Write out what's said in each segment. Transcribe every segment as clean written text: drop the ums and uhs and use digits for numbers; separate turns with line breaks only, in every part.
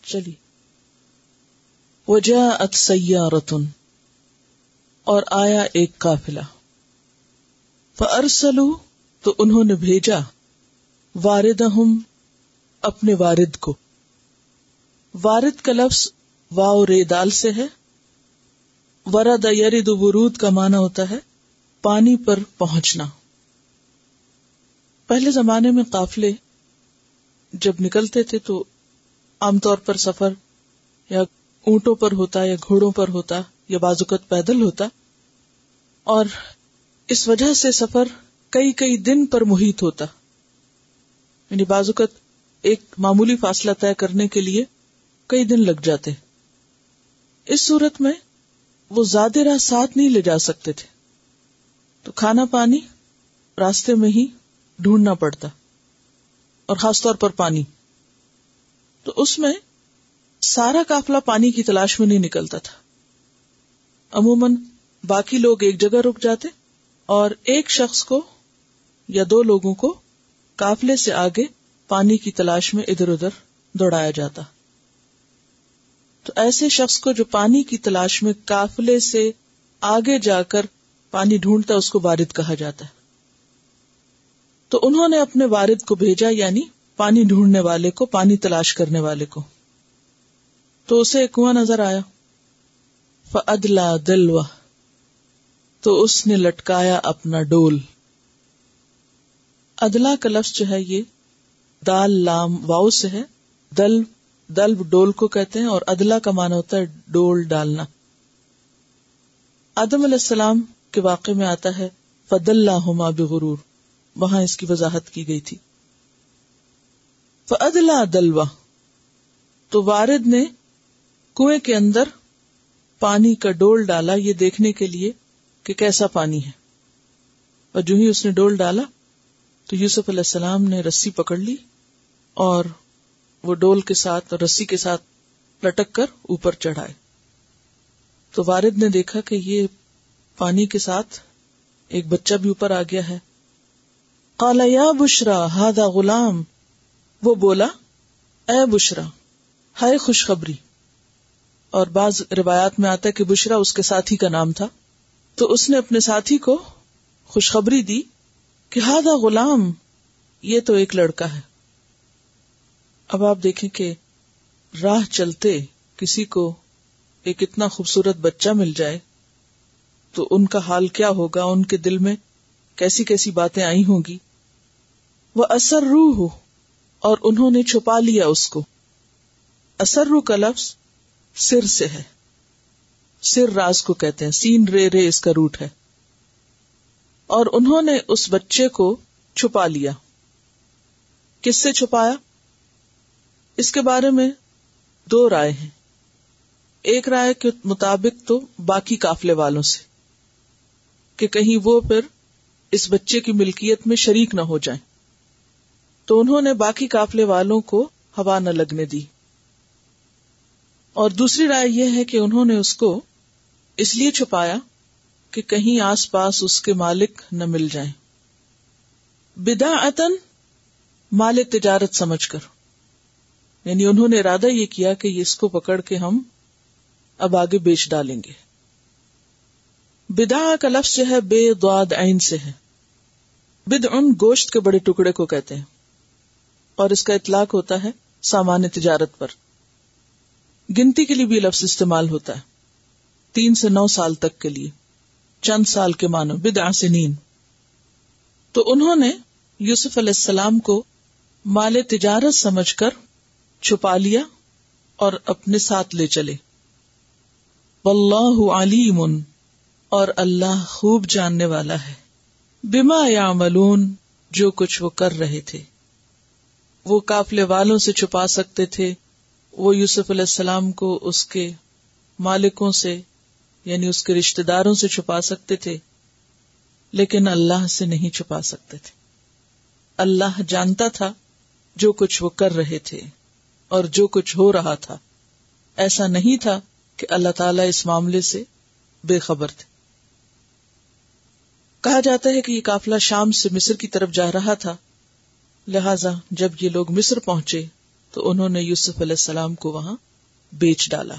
چلی. وجاءت سیارۃ، اور آیا ایک قافلہ. فارسلوا، تو انہوں نے بھیجا واردہم، اپنے وارد کو. وارد کا لفظ واو رے دال سے ہے. ورد یرد ورود کا معنی ہوتا ہے پانی پر پہنچنا. پہلے زمانے میں قافلے جب نکلتے تھے تو عام طور پر سفر یا اونٹوں پر ہوتا یا گھوڑوں پر ہوتا یا بعض اوقات پیدل ہوتا، اور اس وجہ سے سفر کئی دن پر محیط ہوتا. یعنی بعض اوقات ایک معمولی فاصلہ طے کرنے کے لیے کئی دن لگ جاتے. اس صورت میں وہ زیادہ راہ ساتھ نہیں لے جا سکتے تھے، تو کھانا پانی راستے میں ہی ڈھونڈنا پڑتا، اور خاص طور پر پانی. تو اس میں سارا قافلہ پانی کی تلاش میں نہیں نکلتا تھا. عموماً باقی لوگ ایک جگہ رک جاتے اور ایک شخص کو یا دو لوگوں کو قافلے سے آگے پانی کی تلاش میں ادھر ادھر دوڑایا جاتا. تو ایسے شخص کو جو پانی کی تلاش میں قافلے سے آگے جا کر پانی ڈھونڈتا، اس کو وارد کہا جاتا ہے. تو انہوں نے اپنے وارد کو بھیجا، یعنی پانی ڈھونڈنے والے کو، پانی تلاش کرنے والے کو. تو اسے ایک کنواں نظر آیا. فَأَدْلَى دِلْوَهْ، تو اس نے لٹکایا اپنا ڈول. ادلا کا لفظ جو ہے یہ دال لام واو سے ہے. دلب ڈول کو کہتے ہیں، اور ادلا کا معنی ہوتا ہے ڈول ڈالنا. آدم علیہ السلام کے واقعے میں آتا ہے فَدَلَّاهُمَا بِغُرُورٍ، وہاں اس کی وضاحت کی گئی تھی. فَأَدْلَى دَلْوَهْ، تو وارد نے کنویں کے اندر پانی کا ڈول ڈالا، یہ دیکھنے کے لیے کہ کیسا پانی ہے. اور جو ہی اس نے ڈول ڈالا تو یوسف علیہ السلام نے رسی پکڑ لی اور وہ ڈول کے ساتھ اور رسی کے ساتھ لٹک کر اوپر چڑھائے. تو وارد نے دیکھا کہ یہ پانی کے ساتھ ایک بچہ بھی اوپر آ گیا ہے. قال یا بشرا ھذا غلام، وہ بولا اے بشرا، ہائے خوشخبری. اور بعض روایات میں آتا ہے کہ بشرا اس کے ساتھی کا نام تھا. تو اس نے اپنے ساتھی کو خوشخبری دی کہ ھذا غلام، یہ تو ایک لڑکا ہے. اب آپ دیکھیں کہ راہ چلتے کسی کو ایک اتنا خوبصورت بچہ مل جائے تو ان کا حال کیا ہوگا، ان کے دل میں کیسی کیسی باتیں آئی ہوں گی. وَأَسَرُّوهُ، اور انہوں نے چھپا لیا اس کو. اسرو کا لفظ سر سے ہے، سر راز کو کہتے ہیں، سین رے اس کا روٹ ہے. اور انہوں نے اس بچے کو چھپا لیا. کس سے چھپایا؟ اس کے بارے میں دو رائے ہیں. ایک رائے کے مطابق تو باقی قافلے والوں سے، کہ کہیں وہ پھر اس بچے کی ملکیت میں شریک نہ ہو جائیں، تو انہوں نے باقی قافلے والوں کو ہوا نہ لگنے دی. اور دوسری رائے یہ ہے کہ انہوں نے اس کو اس لیے چھپایا کہ کہیں آس پاس اس کے مالک نہ مل جائیں. بداعتن، مال تجارت سمجھ کر، یعنی انہوں نے ارادہ یہ کیا کہ اس کو پکڑ کے ہم اب آگے بیچ ڈالیں گے. بدع کا لفظ جو ہے بے ضاد عین سے ہے. بدعن گوشت کے بڑے ٹکڑے کو کہتے ہیں، اور اس کا اطلاق ہوتا ہے سامان تجارت پر. گنتی کے لیے بھی لفظ استعمال ہوتا ہے، 3 سے 9 سال تک کے لیے، چند سال کے معنی بدع سنین. تو انہوں نے یوسف علیہ السلام کو مال تجارت سمجھ کر چھپا لیا اور اپنے ساتھ لے چلے. واللہ علیم، اور اللہ خوب جاننے والا ہے، بما یعملون، جو کچھ وہ کر رہے تھے. وہ قافلے والوں سے چھپا سکتے تھے، وہ یوسف علیہ السلام کو اس کے مالکوں سے یعنی اس کے رشتہ داروں سے چھپا سکتے تھے، لیکن اللہ سے نہیں چھپا سکتے تھے. اللہ جانتا تھا جو کچھ وہ کر رہے تھے اور جو کچھ ہو رہا تھا. ایسا نہیں تھا کہ اللہ تعالیٰ اس معاملے سے بے خبر تھے. کہا جاتا ہے کہ یہ قافلہ شام سے مصر کی طرف جا رہا تھا، لہذا جب یہ لوگ مصر پہنچے تو انہوں نے یوسف علیہ السلام کو وہاں بیچ ڈالا.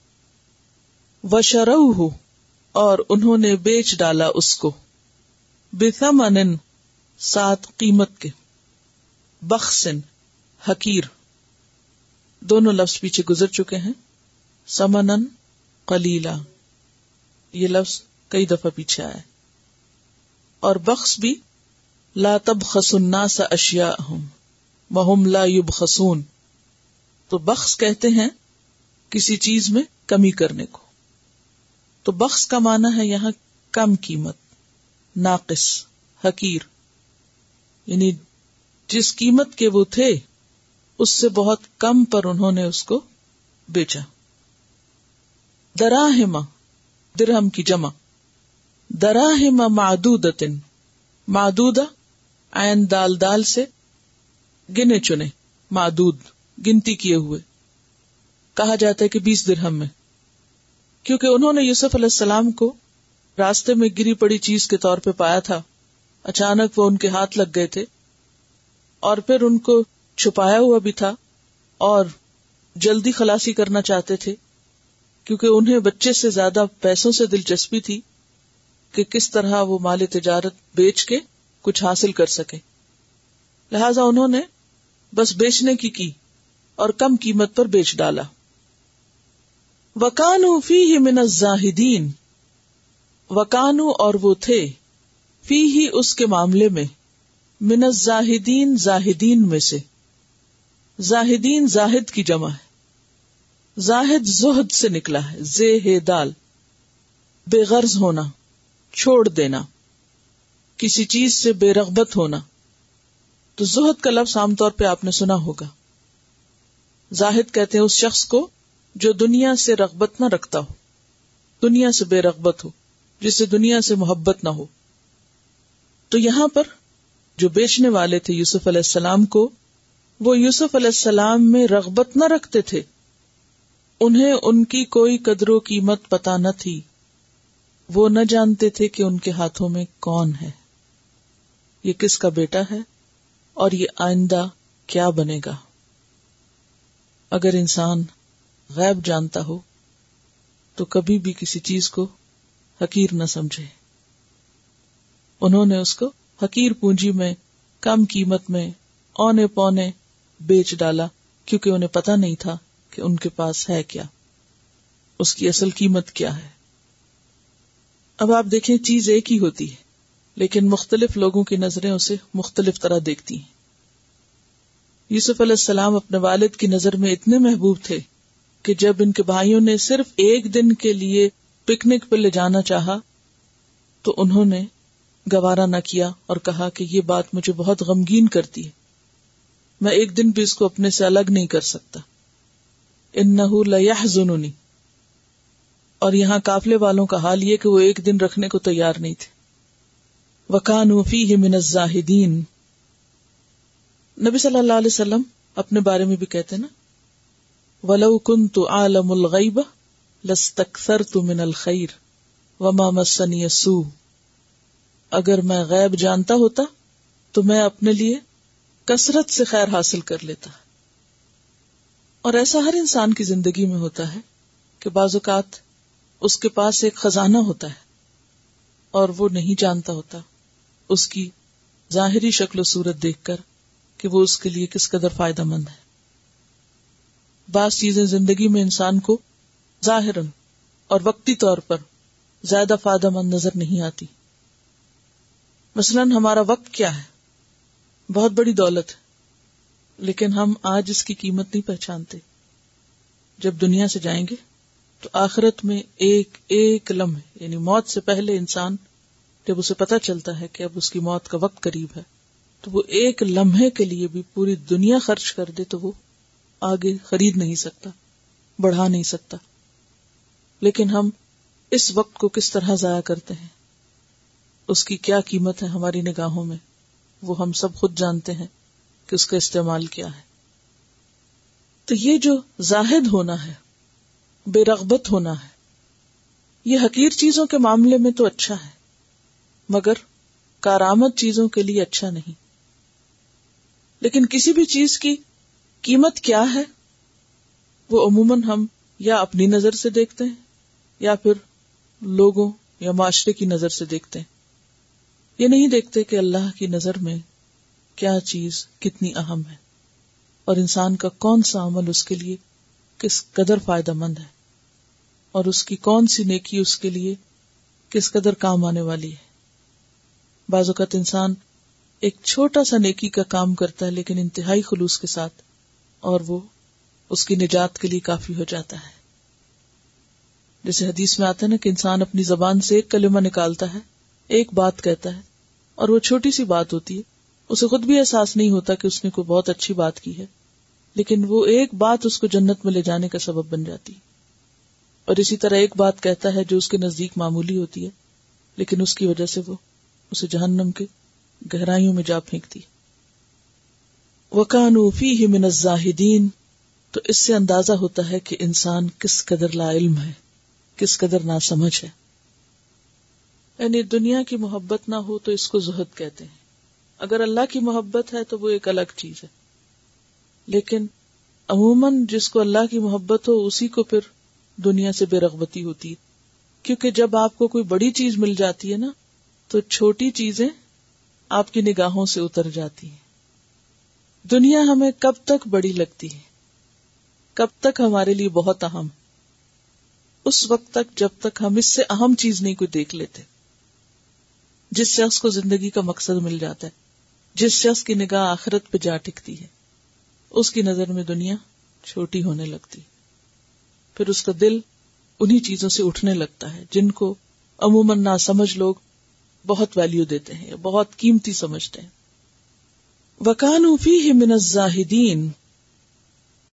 وَشَرَوْهُ اور انہوں نے بیچ ڈالا اس کو بِثَمَنٍ ساتھ قیمت کے، بخسن حقیر. دونوں لفظ پیچھے گزر چکے ہیں، سمنن قلیلا یہ لفظ کئی دفعہ پیچھے آیا ہے، اور بخس بھی لا تبخسوا الناس اشیاءہم وہم لا یبخسون. تو بخس کہتے ہیں کسی چیز میں کمی کرنے کو. تو بخس کا معنی ہے یہاں کم قیمت، ناقص، حقیر، یعنی جس قیمت کے وہ تھے اس سے بہت کم پر انہوں نے اس کو بیچا. دراہم درہم کی جمع، دراہم معدودۃ، معدودہ عین دال دال سے گنے چنے، معدود گنتی کیے ہوئے. کہا جاتا ہے کہ 20 درہم میں، کیونکہ انہوں نے یوسف علیہ السلام کو راستے میں گری پڑی چیز کے طور پہ پایا تھا. اچانک وہ ان کے ہاتھ لگ گئے تھے اور پھر ان کو چھپایا ہوا بھی تھا اور جلدی خلاصی کرنا چاہتے تھے، کیونکہ انہیں بچے سے زیادہ پیسوں سے دلچسپی تھی کہ کس طرح وہ مال تجارت بیچ کے کچھ حاصل کر سکے. لہذا انہوں نے بس بیچنے کی اور کم قیمت پر بیچ ڈالا. وَكَانُوا فِيهِ مِنَ الزَّاهِدِينَ، وَكَانُوا اور وہ تھے، فِيهِ اس کے معاملے میں، من الزاہدین زاہدین میں سے. زاہدین زاہد کی جمع ہے، زاہد زہد سے نکلا ہے، زے ہے دال، بے غرض ہونا، چھوڑ دینا، کسی چیز سے بے رغبت ہونا. تو زہد کا لفظ عام طور پہ آپ نے سنا ہوگا. زاہد کہتے ہیں اس شخص کو جو دنیا سے رغبت نہ رکھتا ہو، دنیا سے بے رغبت ہو، جسے دنیا سے محبت نہ ہو. تو یہاں پر جو بیچنے والے تھے یوسف علیہ السلام کو، وہ یوسف علیہ السلام میں رغبت نہ رکھتے تھے، انہیں ان کی کوئی قدر و قیمت پتہ نہ تھی. وہ نہ جانتے تھے کہ ان کے ہاتھوں میں کون ہے، یہ کس کا بیٹا ہے اور یہ آئندہ کیا بنے گا. اگر انسان غیب جانتا ہو تو کبھی بھی کسی چیز کو حقیر نہ سمجھے. انہوں نے اس کو حقیر پونجی میں، کم قیمت میں، اونے پونے بیچ ڈالا، کیونکہ انہیں پتہ نہیں تھا کہ ان کے پاس ہے کیا، اس کی اصل قیمت کیا ہے. اب آپ دیکھیں، چیز ایک ہی ہوتی ہے لیکن مختلف لوگوں کی نظریں اسے مختلف طرح دیکھتی ہیں. یوسف علیہ السلام اپنے والد کی نظر میں اتنے محبوب تھے کہ جب ان کے بھائیوں نے صرف ایک دن کے لیے پکنک پہ لے جانا چاہا تو انہوں نے گوارا نہ کیا اور کہا کہ یہ بات مجھے بہت غمگین کرتی ہے، میں ایک دن بھی اس کو اپنے سے الگ نہیں کر سکتا. انہ لیحزننی. اور یہاں قافلے والوں کا حال یہ کہ وہ ایک دن رکھنے کو تیار نہیں تھے. وَكَانُوا فِيهِ مِنَ الزَّاهِدِينَ. نبی صلی اللہ علیہ وسلم اپنے بارے میں بھی کہتے ہیں نا، وَلَوْ كُنْتُ أَعْلَمُ الْغَيْبَ لَاسْتَكْثَرْتُ مِنَ الْخَيْرِ وَمَا مَسَّنِيَ السُّوءُ. اگر میں غیب جانتا ہوتا تو میں اپنے لیے کثرت سے خیر حاصل کر لیتا. اور ایسا ہر انسان کی زندگی میں ہوتا ہے کہ بعض اوقات اس کے پاس ایک خزانہ ہوتا ہے اور وہ نہیں جانتا ہوتا اس کی ظاہری شکل و صورت دیکھ کر کہ وہ اس کے لیے کس قدر فائدہ مند ہے. بعض چیزیں زندگی میں انسان کو ظاہراً اور وقتی طور پر زیادہ فائدہ مند نظر نہیں آتی. مثلاً ہمارا وقت کیا ہے؟ بہت بڑی دولت ہے، لیکن ہم آج اس کی قیمت نہیں پہچانتے. جب دنیا سے جائیں گے تو آخرت میں ایک ایک لمحے، یعنی موت سے پہلے انسان جب اسے پتہ چلتا ہے کہ اب اس کی موت کا وقت قریب ہے تو وہ ایک لمحے کے لیے بھی پوری دنیا خرچ کر دے تو وہ آگے خرید نہیں سکتا، بڑھا نہیں سکتا. لیکن ہم اس وقت کو کس طرح ضائع کرتے ہیں، اس کی کیا قیمت ہے ہماری نگاہوں میں، وہ ہم سب خود جانتے ہیں کہ اس کا استعمال کیا ہے. تو یہ جو زاہد ہونا ہے، بے رغبت ہونا ہے، یہ حقیر چیزوں کے معاملے میں تو اچھا ہے مگر کارآمد چیزوں کے لیے اچھا نہیں. لیکن کسی بھی چیز کی قیمت کیا ہے وہ عموماً ہم یا اپنی نظر سے دیکھتے ہیں یا پھر لوگوں یا معاشرے کی نظر سے دیکھتے ہیں. یہ نہیں دیکھتے کہ اللہ کی نظر میں کیا چیز کتنی اہم ہے اور انسان کا کون سا عمل اس کے لیے کس قدر فائدہ مند ہے اور اس کی کون سی نیکی اس کے لیے کس قدر کام آنے والی ہے. بعض اوقات انسان ایک چھوٹا سا نیکی کا کام کرتا ہے لیکن انتہائی خلوص کے ساتھ اور وہ اس کی نجات کے لیے کافی ہو جاتا ہے. جیسے حدیث میں آتا ہے نا کہ انسان اپنی زبان سے ایک کلمہ نکالتا ہے, ایک بات کہتا ہے اور وہ چھوٹی سی بات ہوتی ہے, اسے خود بھی احساس نہیں ہوتا کہ اس نے کوئی بہت اچھی بات کی ہے, لیکن وہ ایک بات اس کو جنت میں لے جانے کا سبب بن جاتی ہے. اور اسی طرح ایک بات کہتا ہے جو اس کے نزدیک معمولی ہوتی ہے لیکن اس کی وجہ سے وہ اسے جہنم کے گہرائیوں میں جا پھینکتی. وَكَانُوا فِيهِ مِنَ الزَّاهِدِينَ. تو اس سے اندازہ ہوتا ہے کہ انسان کس قدر لا علم ہے, کس قدر ناسمجھ ہے. یعنی دنیا کی محبت نہ ہو تو اس کو زہد کہتے ہیں, اگر اللہ کی محبت ہے تو وہ ایک الگ چیز ہے. لیکن عموماً جس کو اللہ کی محبت ہو اسی کو پھر دنیا سے بے رغبتی ہوتی ہے, کیونکہ جب آپ کو کوئی بڑی چیز مل جاتی ہے نا تو چھوٹی چیزیں آپ کی نگاہوں سے اتر جاتی ہیں. دنیا ہمیں کب تک بڑی لگتی ہے, کب تک ہمارے لیے بہت اہم, اس وقت تک جب تک ہم اس سے اہم چیز نہیں کوئی دیکھ لیتے. جس شخص کو زندگی کا مقصد مل جاتا ہے, جس شخص کی نگاہ آخرت پہ جا ٹکتی ہے, اس کی نظر میں دنیا چھوٹی ہونے لگتی. پھر اس کا دل انہی چیزوں سے اٹھنے لگتا ہے جن کو عموماً ناسمجھ لوگ بہت ویلیو دیتے ہیں, بہت قیمتی سمجھتے ہیں. وَكَانُوا فِيهِ مِنَ الزَّاهِدِينَ.